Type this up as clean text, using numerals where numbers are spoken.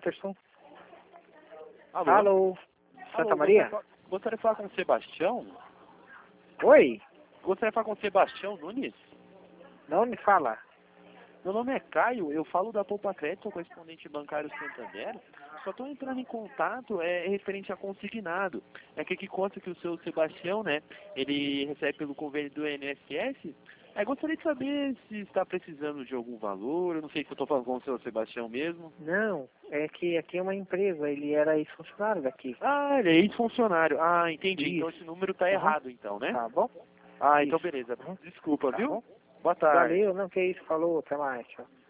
Jefferson. Alô? Alô? Santa Alô, Maria? Gostaria de falar com o Sebastião? Oi? Gostaria de falar com o Sebastião Nunes? Não me fala. Meu nome é Caio, eu falo da Poupa Crédito, sou correspondente bancário Santander. Só estou entrando em contato referente a consignado. É que aqui consta que o seu Sebastião, né, ele recebe pelo convênio do INSS. Gostaria de saber se está precisando de algum valor. Eu não sei se eu estou falando com o seu Sebastião mesmo. Não, é que aqui é uma empresa, ele era ex-funcionário daqui. Ah, ele é ex-funcionário. Ah, entendi. Isso. Então esse número está errado, então, né? Tá bom? Ah, então Isso. beleza. Uhum. Desculpa, Tá viu? bom? Boa tarde. Valeu, não, que isso, falou, até mais, tchau.